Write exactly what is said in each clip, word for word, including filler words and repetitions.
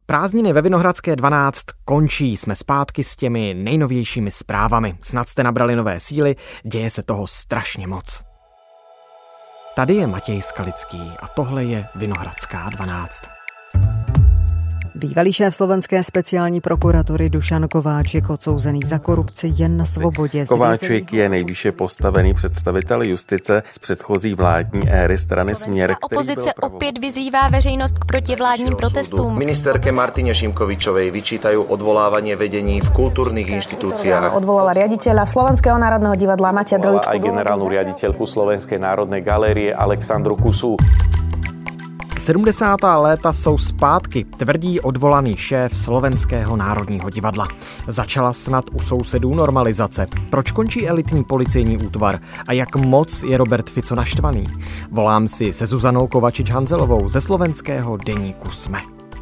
Prázdniny ve Vinohradské dvanáct končí, jsme zpátky s těmi nejnovějšími zprávami. Snad jste nabrali nové síly, děje se toho strašně moc. Tady je Matěj Skalický a tohle je Vinohradská dvanáct. Bývalý šéf slovenské speciální prokuratury Dušan Kováčik, odsouzený za korupci, jen na svobodě. Kováčik je nejvýše postavený představitel justice z předchozí vládní éry strany Směr. Opozice opět vyzývá veřejnost k protivládním protestům. Ministerke Martine Šimkovičovej vyčítajú odvolávanie vedení v kultúrnych inštitúciách. Odvolala riaditeľa Slovenského národného divadla Matia Drličku. Aj generálnu riaditeľku Slovenskej národnej galérie Alexandru Kusu. sedmdesátá léta jsou zpátky, tvrdí odvolaný šéf Slovenského národního divadla. Začala snad u sousedů normalizace. Proč končí elitní policejní útvar a jak moc je Robert Fico naštvaný? Volám si se Zuzanou Kovačič-Hanzelovou ze slovenského deníku SME.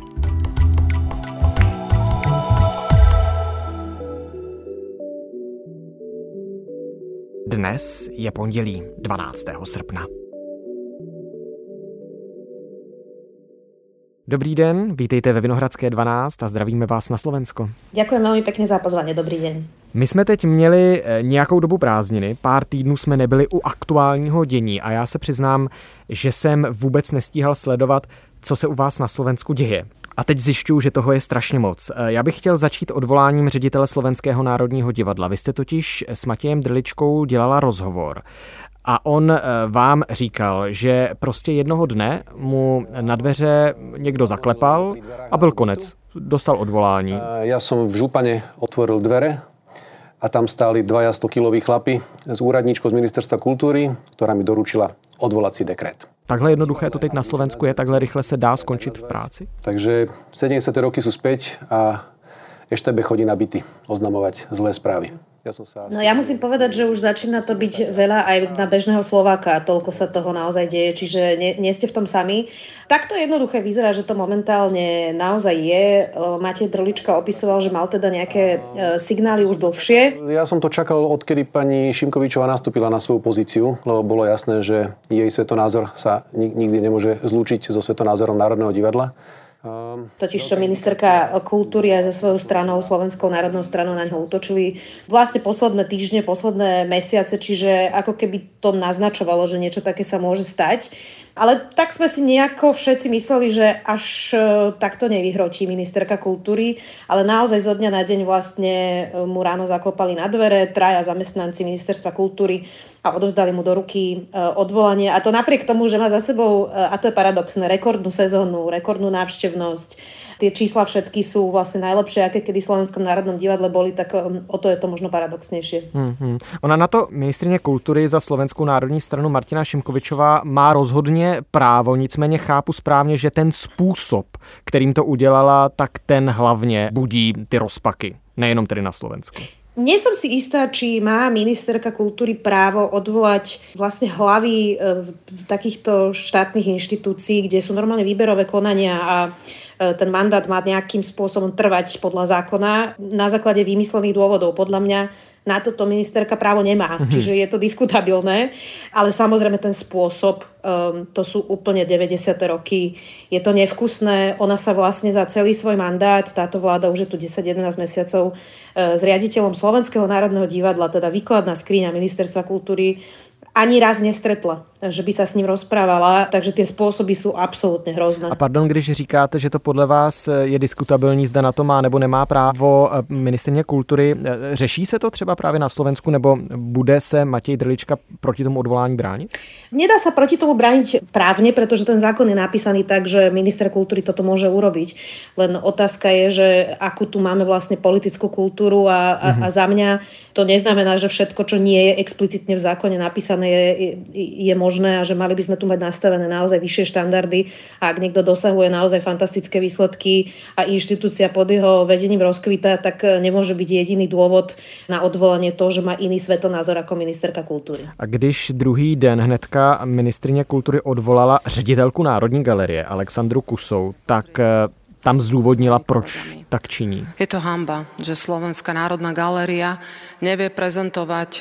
Dnes je pondělí dvanáctého srpna. Dobrý den, vítejte ve Vinohradské dvanáct a zdravíme vás na Slovensko. Ďakujem veľmi pekne za pozvanie, dobrý deň. My jsme teď měli nějakou dobu prázdniny, pár týdnů jsme nebyli u aktuálního dění a já se přiznám, že jsem vůbec nestíhal sledovat, co se u vás na Slovensku děje. A teď zjišťuju, že toho je strašně moc. Já bych chtěl začít odvoláním ředitele Slovenského národního divadla. Vy jste totiž s Matějem Drličkou dělala rozhovor. A on vám říkal, že prostě jednoho dne mu na dveře někdo zaklepal a byl konec. Dostal odvolání. Ja som v župane otvoril dvere a tam stáli dvaja stokiloví chlapi s úradníčkou z Ministerstva kultúry, ktorá mi doručila odvolací dekret. Takhle jednoduché to teď na Slovensku je, takhle rychle se dá skončit v práci? Takže sedemdesiate roky sú späť a ešte be chodí na byty oznamovať zlé správy. Ja som sa... No ja musím povedať, že už začína to byť veľa aj na bežného Slováka. Toľko sa toho naozaj deje, čiže nie, nie ste v tom sami. Takto jednoduché vyzerá, že to momentálne naozaj je. Matej Drlička opisoval, že mal teda nejaké signály už dlhšie. Ja som to čakal, odkedy pani Šimkovičová nastúpila na svoju pozíciu, lebo bolo jasné, že jej svetonázor sa nikdy nemôže zlúčiť so svetonázorom Národného divadla. Totižto ministerka kultúry aj za svojou stranou, Slovenskou národnou stranou na ňo útočili vlastne posledné týždne, posledné mesiace, čiže ako keby to naznačovalo, že niečo také sa môže stať. Ale tak sme si nejako všetci mysleli, že až takto nevyhrotí ministerka kultúry, ale naozaj zo dňa na deň vlastne mu ráno zaklopali na dvere traja zamestnanci ministerstva kultúry a odovzdali mu do ruky odvolanie. A to napriek tomu, že má za sebou, a to je paradoxné, rekordnú sezónu, rekordnú návštevnosť. Tie čísla všetky sú vlastne najlepšie, aké kedy v Slovenskom národnom divadle boli, tak o to je to možno paradoxnejšie. Hmm. Ona na to ministryně kultury za Slovenskou národní stranu Martina Šimkovičová má rozhodně právo, nicméně chápu správně, že ten způsob, kterým to udělala, tak ten hlavně budí ty rozpaky, nejenom tedy na Slovensku. Nie som si istá, či má ministerka kultúry právo odvolať vlastne hlavy takýchto štátnych inštitúcií, kde sú normálne výberové konania a ten mandát má nejakým spôsobom trvať podľa zákona na základe vymyslených dôvodov. Podľa mňa na toto ministerka právo nemá, mm-hmm. čiže je to diskutabilné, ale samozrejme ten spôsob, um, to sú úplne deväťdesiate roky, je to nevkusné, ona sa vlastne za celý svoj mandát, táto vláda už je tu desať jedenásť mesiacov, uh, s riaditeľom Slovenského národného divadla, teda výkladná skriňa ministerstva kultúry, ani raz nestretla, že by sa s ním rozprávala, takže tie spôsoby sú absolútne hrozné. A pardon, když říkáte, že to podle vás je diskutabilní, zda na to má nebo nemá právo ministryně kultury, řeší se to třeba právě na Slovensku, nebo bude se Matěj Drlička proti tomu odvolání bránit? Nedá sa proti tomu brániť právne, pretože ten zákon je napísaný tak, že minister kultúry toto môže urobiť. Len otázka je, že akú tu máme vlastne politickú kultúru a, a, a za mňa to neznamená, že všetko, čo nie je explicitne v zákone napísané, je, je, je možné a že mali by sme tu mať nastavené naozaj vyššie štandardy. A ak niekto dosahuje naozaj fantastické výsledky a inštitúcia pod jeho vedením rozkvita, tak nemôže byť jediný dôvod na odvolanie to, že má iný svetonázor ako ministerka kultúry. A když druhý den hnedka ministryně kultury odvolala ředitelku Národní galerie Alexandru Kusou, tak tam zdôvodnila, proč tak činí. Je to hanba, že Slovenská národná galéria nevie prezentovať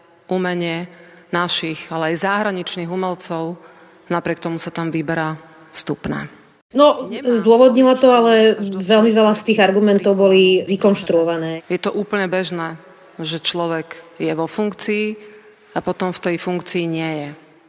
umenie našich, ale aj zahraničných umelcov. Napriek tomu sa tam vyberá vstupné. No, zdôvodnila to, ale veľmi veľa z tých argumentov boli vykonštruované. Je to úplne bežné, že človek je vo funkcii a potom v tej funkcii nie je.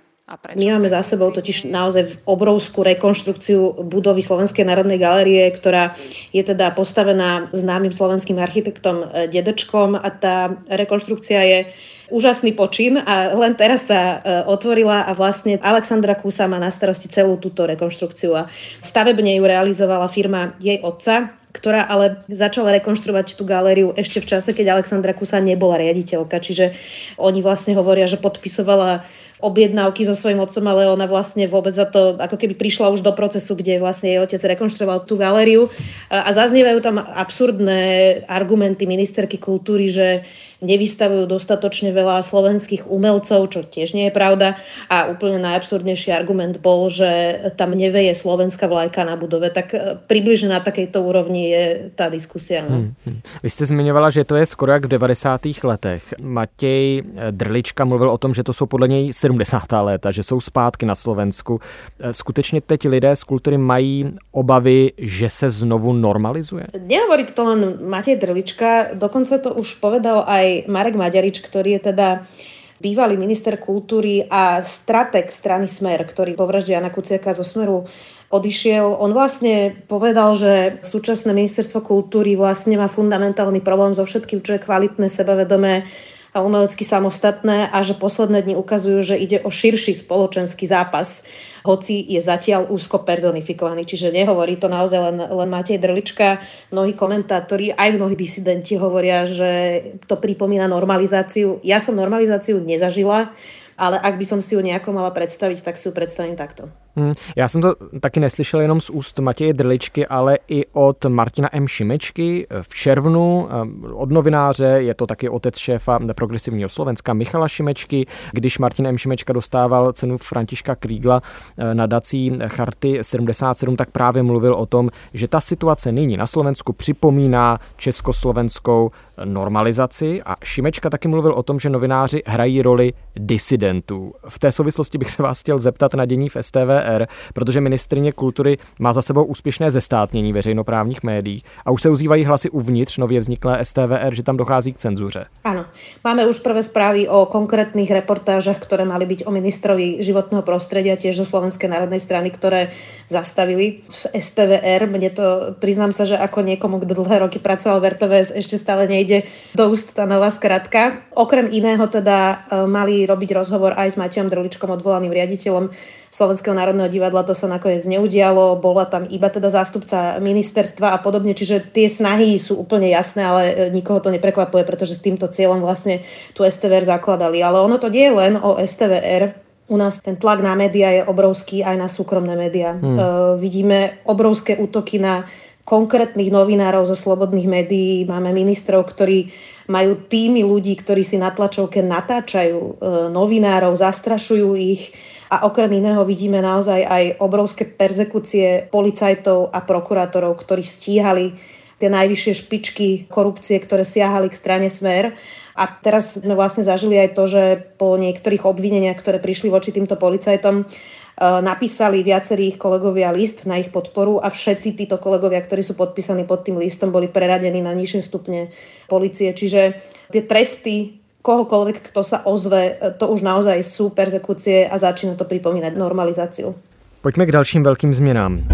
My máme za sebou totiž naozaj obrovskú rekonštrukciu budovy Slovenskej národnej galérie, ktorá je teda postavená známym slovenským architektom Dedečkom a tá rekonštrukcia je úžasný počin a len teraz sa otvorila a vlastne Alexandra Kusa má na starosti celú túto rekonštrukciu a stavebne ju realizovala firma jej otca, ktorá ale začala rekonštruovať tú galériu ešte v čase, keď Alexandra Kusa nebola riaditeľka. Čiže oni vlastne hovoria, že podpisovala objednávky so svojím otcom, ale ona vlastne vôbec za to ako keby prišla už do procesu, kde vlastne jej otec rekonštruoval tú galériu. A zaznievajú tam absurdné argumenty ministerky kultúry, že nevystavujú dostatočne veľa slovenských umelcov, čo tiež nie je pravda. A úplne najabsurdnejší argument bol, že tam neveje slovenská vlajka na budove. Tak približne na takejto úrovni je tá diskusia. No. Hmm, hmm. Vy jste zmiňovala, že to je skoro jak v devadesátých letech. Matěj Drlička mluvil o tom, že to jsou podle něj sedmdesátá léta, že jsou zpátky na Slovensku. Skutečně teď lidé z kultury mají obavy, že se znovu normalizuje? Nehovorí to len Matej Drlička, dokonca to už povedal aj Marek Maďarič, ktorý je teda bývalý minister kultúry a stratég strany Smer, ktorý po vražde Jana Kuciaka zo Smeru odišiel. On vlastne povedal, že súčasné ministerstvo kultúry vlastne má fundamentálny problém so všetkým, čo je kvalitné, sebavedomé a umelecky samostatné a že posledné dni ukazujú, že ide o širší spoločenský zápas, hoci je zatiaľ úzko personifikovaný. Čiže nehovorí to naozaj len, len Matej Drlička. Mnohí komentátori, aj mnohí disidenti hovoria, že to pripomína normalizáciu. Ja som normalizáciu nezažila, ale ak by som si ju nejako mala predstaviť, tak si ju predstavím takto. Hmm, já jsem to taky neslyšel jenom z úst Matěje Drličky, ale i od Martina M. Šimečky v červnu, od novináře, je to taky otec šéfa Progresivního Slovenska Michala Šimečky. Když Martin M. Šimečka dostával cenu Františka Krígla nadací Charty sedmdesát sedm, tak právě mluvil o tom, že ta situace nyní na Slovensku připomíná československou normalizaci a Šimečka taky mluvil o tom, že novináři hrají roli disidentů. V té souvislosti bych se vás chtěl zeptat na dění v S T V R, protože ministryně kultury má za sebou úspěšné zestátnění veřejnoprávních médií a už se ozývají hlasy uvnitř nově vzniklé S T V R, že tam dochází k cenzuře. Áno, máme už prvé správy o konkrétnych reportážach, ktoré mali byť o ministrovi životného prostredia, tiež zo Slovenskej národnej strany, ktoré zastavili v S T V R. Mne to, priznám sa, že ako niekomu, kto dlhé roky pracoval v R T V S, ešte stále nejde do úst tá nová skratka. Okrem iného teda mali robiť rozhovor aj s Matejom Drličkom, odvolaným riaditeľom Slovenského národného divadla, to sa nakoniec neudialo, bola tam iba teda zástupca ministerstva a podobne, čiže tie snahy sú úplne jasné, ale nikoho to neprekvapuje, pretože s týmto cieľom vlastne tú S T V R zakladali. Ale ono to nie je len o S T V R. U nás ten tlak na médiá je obrovský, aj na súkromné médiá. Hmm. Uh, vidíme obrovské útoky na konkrétnych novinárov zo slobodných médií. Máme ministrov, ktorí majú týmy ľudí, ktorí si na tlačovke natáčajú uh, novinárov, zastrašujú ich. A okrem iného vidíme naozaj aj obrovské perzekúcie policajtov a prokurátorov, ktorí stíhali tie najvyššie špičky korupcie, ktoré siahali k strane Smer. A teraz sme vlastne zažili aj to, že po niektorých obvineniach, ktoré prišli voči týmto policajtom, napísali viacerí ich kolegovia list na ich podporu a všetci títo kolegovia, ktorí sú podpísaní pod tým listom, boli preradení na nižšie stupne polície. Čiže tie tresty kohokoľvek, kto sa ozve, to už naozaj sú perzekúcie a začína to pripomínať normalizáciu. Poďme k ďalším veľkým zmenám.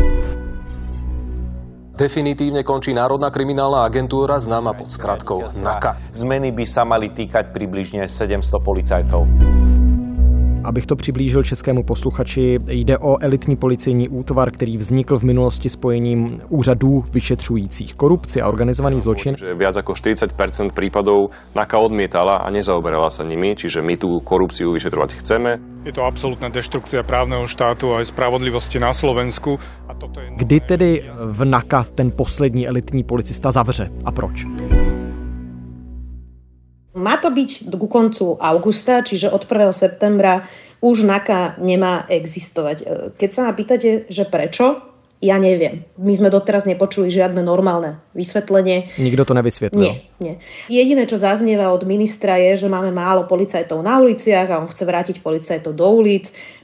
Definitívne končí Národná kriminálna agentúra známa pod skratkou NAKA. Zmeny by sa mali týkať približne sedemsto policajtov. Abych to přiblížil českému posluchači, jde o elitní policejní útvar, který vznikl v minulosti spojením úřadů vyšetřujících korupci a organizovaný zločin. Že viac ako štyridsať percent prípadov NAKA odmietala a nezaoberala sa nimi, čiže my tú korupciu vyšetrovať chceme. Je to absolútna deštrukcia právneho štátu a aj spravodlivosti na Slovensku. A toto je... Kdy tedy v NAKA ten poslední elitní policista zavře a proč? Má to byť ku koncu augusta, čiže od prvého septembra už NAKA nemá existovať. Keď sa ma pýtate, že prečo, ja neviem. My sme doteraz nepočuli žiadne normálne vysvetlenie. Nikto to nevysvetlil? Nie, nie. Jediné, čo zaznieva od ministra je, že máme málo policajtov na uliciach a on chce vrátiť policajtov do ulic,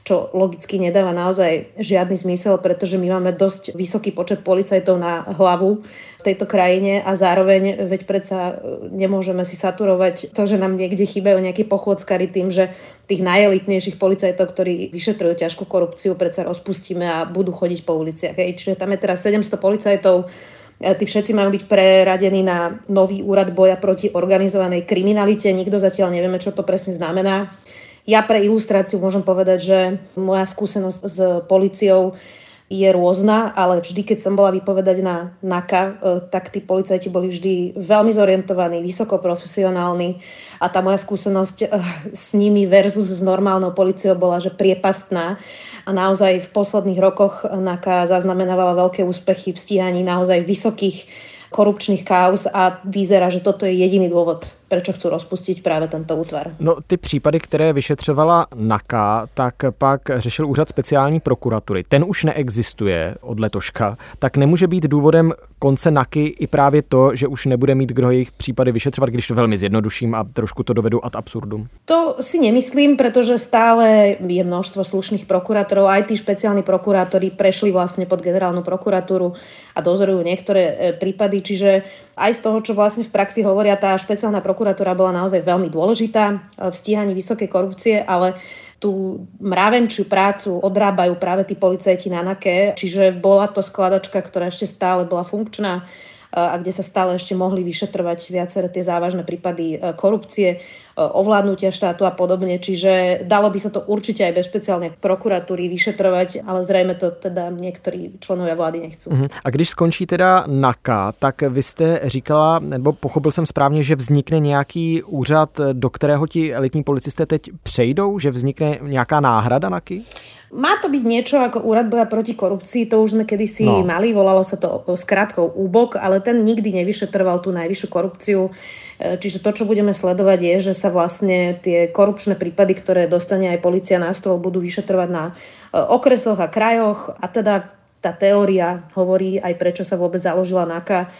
čo logicky nedáva naozaj žiadny zmysel, pretože my máme dosť vysoký počet policajtov na hlavu v tejto krajine a zároveň veď predsa nemôžeme si saturovať to, že nám niekde chýbajú nejakí pochôdzkari tým, že tých najelitnejších policajtov, ktorí vyšetrujú ťažkú korupciu, predsa rozpustíme a budú chodiť po uliciach. Hej. Čiže tam je teraz sedemsto policajtov, tí všetci majú byť preradení na nový úrad boja proti organizovanej kriminalite. Nikto zatiaľ nevieme, čo to presne znamená. Ja pre ilustráciu môžem povedať, že moja skúsenosť s políciou je rôzna, ale vždy, keď som bola vypovedať na NAKA, tak tí policajti boli vždy veľmi zorientovaní, vysoko profesionálni a tá moja skúsenosť s nimi versus s normálnou políciou bola, že priepastná a naozaj v posledných rokoch NAKA zaznamenávala veľké úspechy v stíhaní naozaj vysokých korupčných kauz a vyzerá, že toto je jediný dôvod, prečo chcú rozpustiť práve tento útvar. No ty případy, které vyšetřovala NAKA, tak pak řešil úřad speciální prokuratury. Ten už neexistuje od letoška. Tak nemůže být důvodem konce NAKY i právě to, že už nebude mít kdo jejich případy vyšetřovat, když to velmi zjednoduším a trošku to dovedu ad absurdum? To si nemyslím, pretože stále je množstvo slušných prokurátorov. Aj tí špeciálni prokurátori prešli vlastne pod generálnu prokuratúru a dozorujú niektoré prípady. Čiže aj z toho, čo vlastne v praxi hovoria, tá špeciálna prokuratúra bola naozaj veľmi dôležitá v stíhaní vysokej korupcie, ale tú mravenčiu prácu odrábajú práve tí policajti na NAKE, čiže bola to skladačka, ktorá ešte stále bola funkčná a kde sa stále ešte mohli vyšetrovať viaceré tie závažné prípady korupcie, ovládnutia štátu a podobne. Čiže dalo by sa to určite aj bez špeciálnej prokuratúry vyšetrovať, ale zrejme to teda niektorí členovia vlády nechcú. Uh-huh. A když skončí teda NAKA, tak vy jste říkala, nebo pochopil jsem správně, že vznikne nějaký úřad, do kterého ti elitní policisté teď přejdou, že vznikne nějaká náhrada NAKY? Má to byť niečo ako úrad boja proti korupcii, to už sme kedysi no. mali, volalo sa to skrátkou úbok, ale ten nikdy nevyšetroval tú najvyššiu korupciu. Čiže to, čo budeme sledovať, je, že sa vlastne tie korupčné prípady, ktoré dostane aj polícia na stôl, budú vyšetrovať na okresoch a krajoch. A teda tá teória hovorí aj prečo sa vôbec založila NAKA,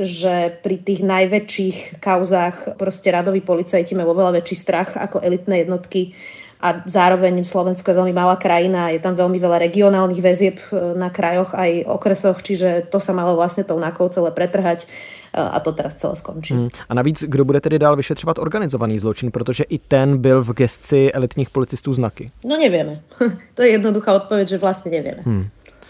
že pri tých najväčších kauzách proste radoví policajti majú oveľa väčší strach ako elitné jednotky. A zároveň Slovensko je veľmi malá krajina, je tam veľmi veľa regionálnych väzieb na krajoch aj okresoch, čiže to sa malo vlastne tou NAKou celé pretrhať a to teraz celé skončí. Hmm. A navíc, kdo bude tedy dál vyšetřovat organizovaný zločin, protože i ten byl v gesci elitních policistů z NAKY? No nevieme. To je jednoduchá odpoveď, že vlastne nevieme. Hmm.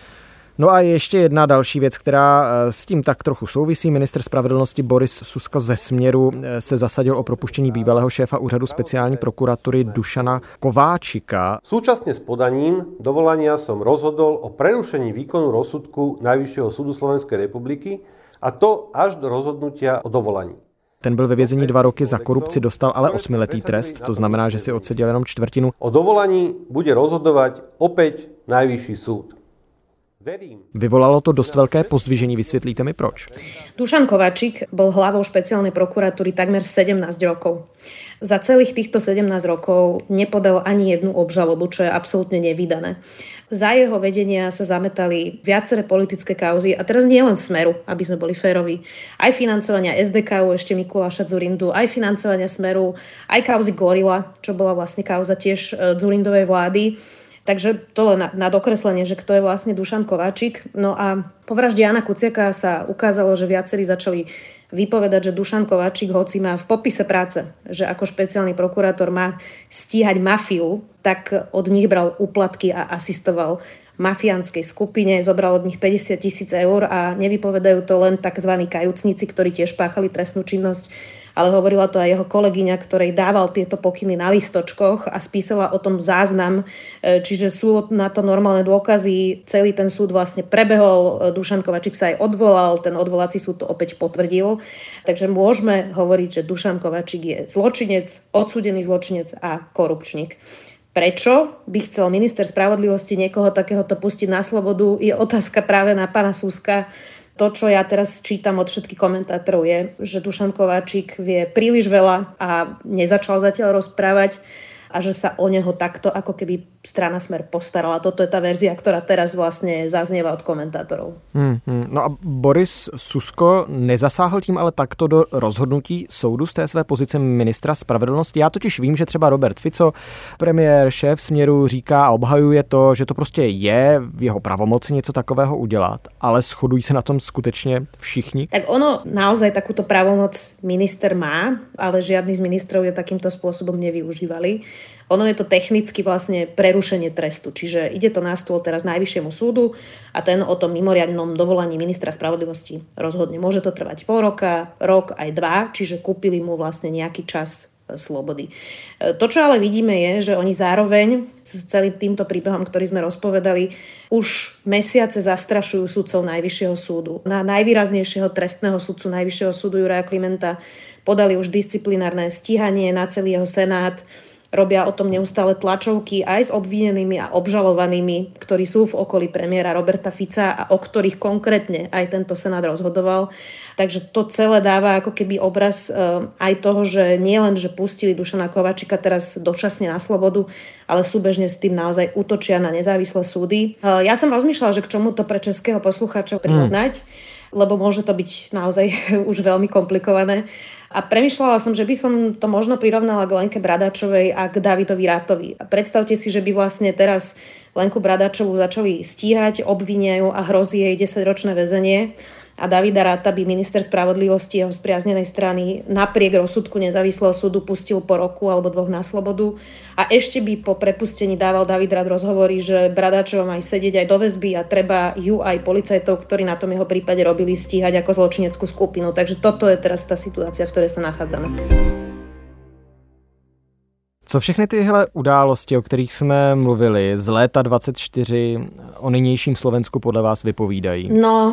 No a ještě jedna další věc, která s tím tak trochu souvisí. Ministr spravedlnosti Boris Suska ze Směru se zasadil o propuštění bývalého šéfa úřadu speciální prokuratury Dušana Kováčika. Súčasne s podaním dovolania som rozhodol o prerušení výkonu rozsudku Najvyššieho súdu Slovenskej republiky a to až do rozhodnutia o dovolaní. Ten byl ve vězení dva roky za korupci, dostal ale osmiletý trest, to znamená, že si odseděl jenom čtvrtinu. O dovolaní bude rozhodovať opäť Najvyšší súd. Vyvolalo to dost velké pozdvižení, vysvětlíte mi proč? Dušan Kováčik bol hlavou špeciálnej prokuratúry takmer sedemnásť rokov. Za celých týchto sedemnásť rokov nepodal ani jednu obžalobu, čo je absolútne nevídané. Za jeho vedenia sa zametali viaceré politické kauzy a teraz nie len Smeru, aby sme boli féroví, aj financovania es dé ká ú ešte Mikuláša Dzurindu, aj financovania Smeru, aj kauzy Gorila, čo bola vlastne kauza tiež Dzurindovej vlády. Takže to len na, na dokreslenie, že kto je vlastne Dušan Kováčik. No a po vražde Jána Kuciaka sa ukázalo, že viacerí začali vypovedať, že Dušan Kováčik, hoci má v popise práce, že ako špeciálny prokurátor má stíhať mafiu, tak od nich bral úplatky a asistoval mafiánskej skupine, zobral od nich päťdesiat tisíc eur a nevypovedajú to len tzv. Kajúcnici, ktorí tiež páchali trestnú činnosť, ale hovorila to aj jeho kolegyňa, ktorej dával tieto pokyny na listočkoch a spísala o tom záznam, čiže sú na to normálne dôkazy. Celý ten súd vlastne prebehol, Dušan Kováčik sa aj odvolal, ten odvolací súd to opäť potvrdil. Takže môžeme hovoriť, že Dušan Kováčik je zločinec, odsúdený zločinec a korupčník. Prečo by chcel minister spravodlivosti niekoho takéhoto pustiť na slobodu, je otázka práve na pána Suska. To, čo ja teraz čítam od všetkých komentátorov, je, že Dušan Kováčik vie príliš veľa a nezačal zatiaľ rozprávať a že sa o neho takto ako keby strana Smer postarala. Toto je tá verzia, ktorá teraz vlastne zaznieva od komentátorov. Hmm, hmm. No a Boris Susko nezasáhl tím ale takto do rozhodnutí soudu z té své pozice ministra spravedlnosti. Já totiž vím, že třeba Robert Fico, premiér, šéf Směru, říká a obhajuje to, že to prostě je v jeho pravomoci něco takového udělat, ale shodují se na tom skutečně všichni? Tak ono naozaj takúto pravomoc minister má, ale žiadny z ministrov je takýmto spôsobom nevyužívali. Ono je to technicky vlastne prerušenie trestu, čiže ide to na stôl teraz Najvyššiemu súdu a ten o tom mimoriadnom dovolaní ministra spravodlivosti rozhodne. Môže to trvať pol roka, rok aj dva, čiže kúpili mu vlastne nejaký čas slobody. To, čo ale vidíme, je, že oni zároveň s celým týmto príbehom, ktorý sme rozpovedali, už mesiace zastrašujú sudcov Najvyššieho súdu. Na najvýraznejšieho trestného sudcu Najvyššieho súdu Juraja Klimenta podali už disciplinárne stíhanie na celý jeho senát. Robia o tom neustále tlačovky aj s obvinenými a obžalovanými, ktorí sú v okolí premiéra Roberta Fica a o ktorých konkrétne aj tento senát rozhodoval. Takže to celé dáva ako keby obraz aj toho, že nie len, že pustili Dušana Kováčika teraz dočasne na slobodu, ale súbežne s tým naozaj útočia na nezávislé súdy. Ja som rozmýšľala, že k čomu to pre českého poslucháča prirovnať, mm. lebo môže to byť naozaj už veľmi komplikované. A premýšľala som, že by som to možno prirovnala k Lenke Bradáčovej a k Davidovi Rattovi. A predstavte si, že by vlastne teraz Lenku Bradáčovú začali stíhať, obviniajú a hrozí jej desaťročné väzenie. A Davida Ratta by minister spravodlivosti jeho spriaznenej strany napriek rozsudku nezávislého súdu pustil po roku alebo dvoch na slobodu. A ešte by po prepustení dával David Ratt rozhovory, že Bradáčova má sedieť aj do väzby a treba ju aj policajtov, ktorí na tom jeho prípade robili, stíhať ako zločineckú skupinu. Takže toto je teraz tá situácia, v ktorej sa nachádzame. Co všechny tyhle události, o kterých jsme mluvili z léta dvacet čtyři o nynějším Slovensku podle vás vypovídají? No...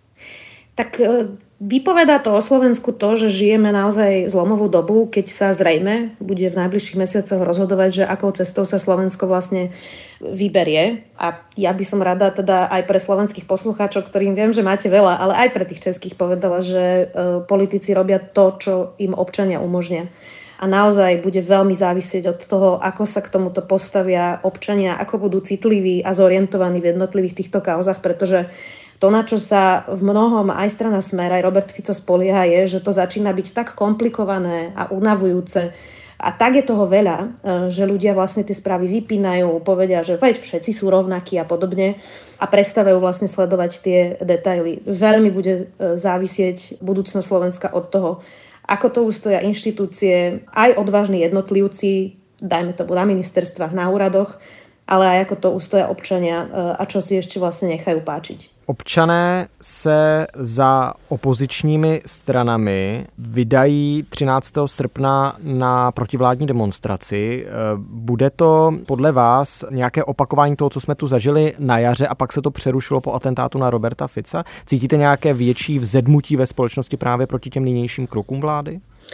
Tak vypovedá to o Slovensku to, že žijeme naozaj zlomovú dobu, keď sa zrejme bude v najbližších mesiacoch rozhodovať, že akou cestou sa Slovensko vlastne vyberie. A ja by som rada teda aj pre slovenských poslucháčov, ktorým viem, že máte veľa, ale aj pre tých českých povedala, že politici robia to, čo im občania umožnia. A naozaj bude veľmi závisieť od toho, ako sa k tomuto postavia občania, ako budú citliví a zorientovaní v jednotlivých týchto kauzach, pretože to, na čo sa v mnohom aj strana Smer, aj Robert Fico spolieha, je, že to začína byť tak komplikované a unavujúce a tak je toho veľa, že ľudia vlastne tie správy vypínajú, povedia, že veď všetci sú rovnakí a podobne a prestávajú vlastne sledovať tie detaily. Veľmi bude závisieť budúcnosť Slovenska od toho, ako to ustoja inštitúcie, aj odvážni jednotlivci, dajme to na ministerstvách, na úradoch, ale aj ako to ustoja občania a čo si ešte vlastne nechajú páčiť. Občané se za opozičními stranami vydají třináctého srpna na protivládní demonstraci. Bude to podle vás nějaké opakování toho, co jsme tu zažili na jaře a pak se to přerušilo po atentátu na Roberta Fica? Cítíte nějaké větší vzedmutí ve společnosti právě proti těm nynějším krokům vlády?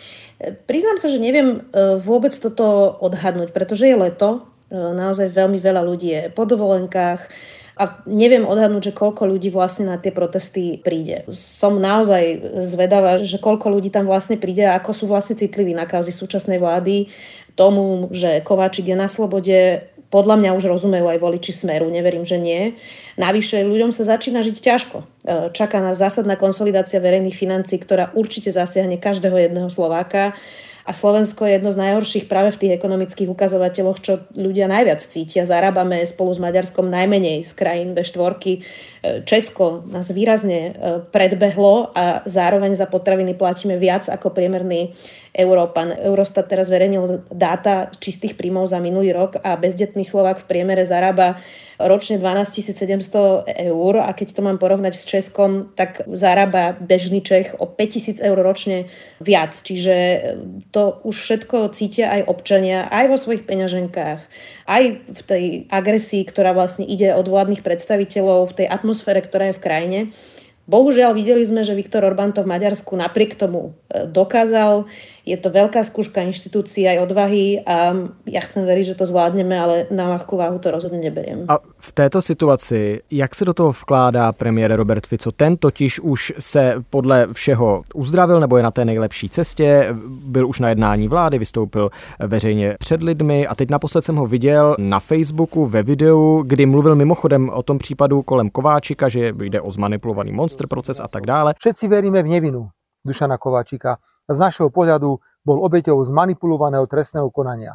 Priznám sa, že neviem vôbec toto odhadnúť, pretože je leto. Naozaj veľmi veľa ľudí je po dovolenkách a neviem odhadnúť, že koľko ľudí vlastne na tie protesty príde. Som naozaj zvedavá, že koľko ľudí tam vlastne príde a ako sú vlastne citliví na kauzy súčasnej vlády, tomu, že Kováčik je na slobode. Podľa mňa už rozumejú aj voliči Smeru, neverím, že nie. Navyše ľuďom sa začína žiť ťažko. Čaká nás zásadná konsolidácia verejných financií, ktorá určite zasiahne každého jedného Slováka. A Slovensko je jedno z najhorších práve v tých ekonomických ukazovateľoch, čo ľudia najviac cítia. Zarábame spolu s Maďarskom najmenej z krajín vé štyri. Česko nás výrazne predbehlo a zároveň za potraviny platíme viac ako priemerný Európan. Eurostat teraz verejnil dáta čistých príjmov za minulý rok a bezdetný Slovák v priemere zarába ročne dvanásťtisícsedemsto eur a keď to mám porovnať s Českom, tak zarába bežný Čech o päťtisíc eur ročne viac. Čiže to už všetko cítia aj občania, aj vo svojich peňaženkách, aj v tej agresii, ktorá vlastne ide od vládnych predstaviteľov, v tej atmosfére, ktorá je v krajine. Bohužiaľ videli sme, že Viktor Orbán to v Maďarsku napriek tomu dokázal. Je to veľká skúška inštitúcií aj odvahy a ja chcem veriť, že to zvládneme, ale na ľahkú váhu to rozhodne neberiem. A v této situaci, jak se do toho vkládá premiér Robert Fico? Ten totiž už se podle všeho uzdravil nebo je na té nejlepší cestě, byl už na jednání vlády, vystoupil veřejně před lidmi a teď naposled jsem ho viděl na Facebooku ve videu, kdy mluvil mimochodem o tom případu kolem Kováčika, že jde o zmanipulovaný monster proces a tak dále. Všetci veríme v nevinu Dušana Kováčika. Z našeho pohľadu bol obeťou zmanipulovaného trestného konania.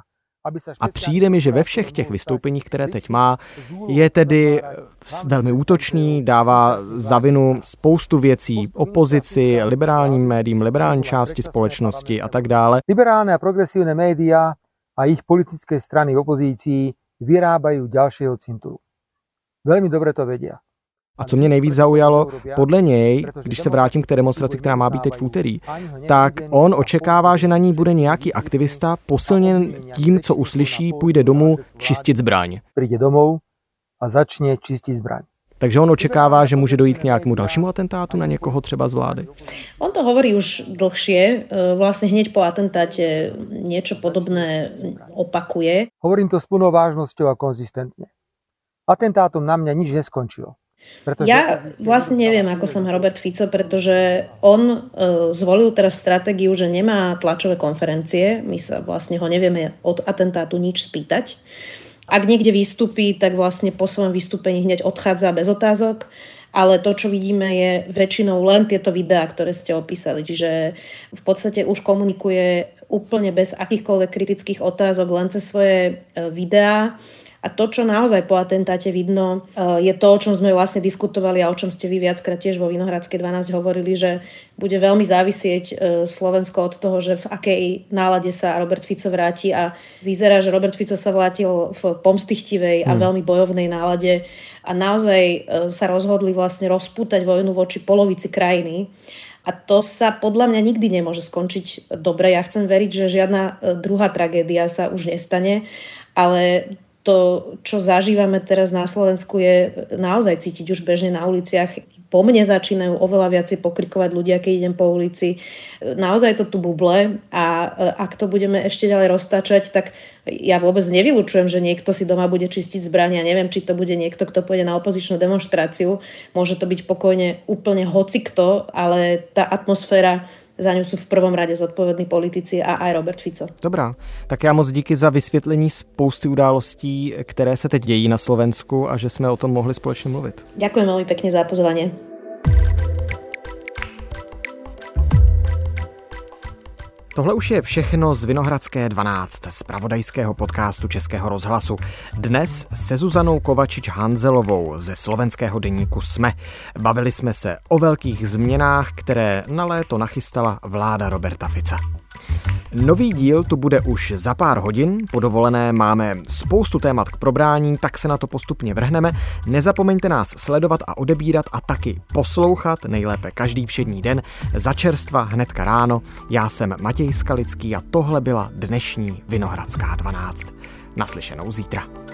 A přijde mi, že ve všech těch vystoupeních, které teď má, je tedy velmi útočný, dává za vinu spoustu věcí opozici, liberálním médiím, liberální části společnosti a tak dále. Liberálne a progresívne médiá a ich politické strany v opozícii vyrábajú ďalšieho cinturu. Veľmi dobre to vedia. A co mě nejvíc zaujalo, podle něj, když se vrátím k té demonstraci, která má být teď v úterý, tak on očekává, že na ní bude nějaký aktivista posilněn tím, co uslyší, půjde domů čistit zbraň. Príde domov a začne čistiť zbraň. Takže on očekává, že může dojít k nějakému dalšímu atentátu na někoho třeba z vlády? On to hovorí už dlhšie. Vlastne hneď po atentáte niečo podobné opakuje. Hovorím to s plnou vážnosťou a konzistentne. Atentátom na mňa nič neskončilo. Pretože ja vlastne neviem, ako sa má Robert Fico, pretože on e, zvolil teraz stratégiu, že nemá tlačové konferencie. My sa vlastne ho nevieme od atentátu nič spýtať. Ak niekde vystúpi, tak vlastne po svojom vystúpení hneď odchádza bez otázok. Ale to, čo vidíme, je väčšinou len tieto videá, ktoré ste opísali. Čiže v podstate už komunikuje úplne bez akýchkoľvek kritických otázok, len cez svoje videá. A to, čo naozaj po atentáte vidno, je to, o čom sme vlastne diskutovali a o čom ste vy viackrát tiež vo Vinohradskej dvanásť hovorili, že bude veľmi závisieť Slovensko od toho, že v akej nálade sa Robert Fico vráti a vyzerá, že Robert Fico sa vrátil v pomstichtivej a veľmi bojovnej nálade a naozaj sa rozhodli vlastne rozpútať vojnu voči polovici krajiny. A to sa podľa mňa nikdy nemôže skončiť dobre. Ja chcem veriť, že žiadna druhá tragédia sa už nestane, ale to, čo zažívame teraz na Slovensku, je naozaj cítiť už bežne na uliciach. Po mne začínajú oveľa viacej pokrikovať ľudia, keď idem po ulici. Naozaj to tu buble a ak to budeme ešte ďalej roztáčať, tak ja vôbec nevylučujem, že niekto si doma bude čistiť zbrania. Neviem, či to bude niekto, kto pôjde na opozičnú demonštráciu. Môže to byť pokojne úplne hocikto, ale tá atmosféra, za ňu sú v prvom rade zodpovední politici a aj Robert Fico. Dobrá, tak já moc díky za vysvětlení spousty událostí, které se teď dějí na Slovensku a že jsme o tom mohli společně mluvit. Ďakujem veľmi pekne za pozvanie. Tohle už je všechno z Vinohradské dvanáct, z pravodajského podcastu Českého rozhlasu. Dnes se Zuzanou Kovačič-Hanzelovou ze slovenského deníku SME. Bavili jsme se o velkých změnách, které na léto nachystala vláda Roberta Fica. Nový díl tu bude už za pár hodin, po dovolené máme spoustu témat k probrání, tak se na to postupně vrhneme. Nezapomeňte nás sledovat a odebírat a taky poslouchat, nejlépe každý všední den, za čerstva hnedka ráno. Já jsem Matěj Skalický a tohle byla dnešní Vinohradská dvanáct. Naslyšenou zítra.